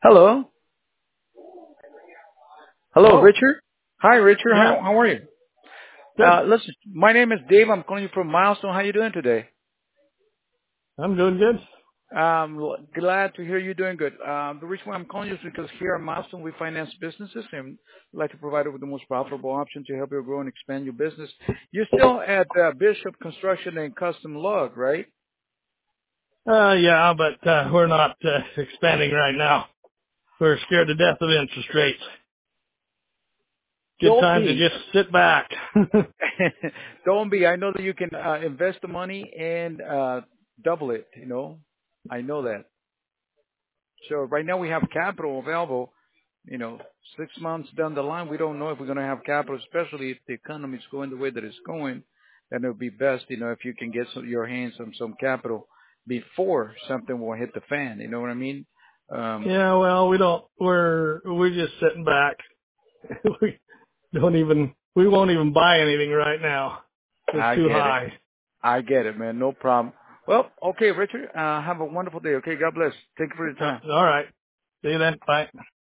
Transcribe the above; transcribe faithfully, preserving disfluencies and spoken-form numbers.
Hello. Hello, Hello. Richard. Hi, Richard. Yeah. How, how are you? Good. Uh, listen, my name is Dave. I'm calling you from Milestone. How you doing today? I'm doing good. Um, l- glad to hear you doing good. Um, the reason why I'm calling you is because here at Milestone we finance businesses and we like to provide you with the most profitable option to help you grow and expand your business. You're still at uh, Bishop Construction and Custom Log, right? Uh, yeah, but uh, we're not uh, expanding right now. We're scared to death of interest rates. Good Don't time to be. just sit back. Don't be. I know that you can uh, invest the money and uh, double it. You know, I know that. So right now we have capital available. You know, six months down the line, we don't know if we're going to have capital, especially if the economy is going the way that it's going. Then it would be best, you know, if you can get some, your hands on some capital before something will hit the fan. You know what I mean? Um, Yeah, well, we don't. We're we're just sitting back. We don't even. We won't even buy anything right now. It's I too get it. high. I get it, man. No problem. Well, okay, Richard. Uh, have a wonderful day. Okay, God bless. Thank you for your Uh, time. all right. See you then. Bye.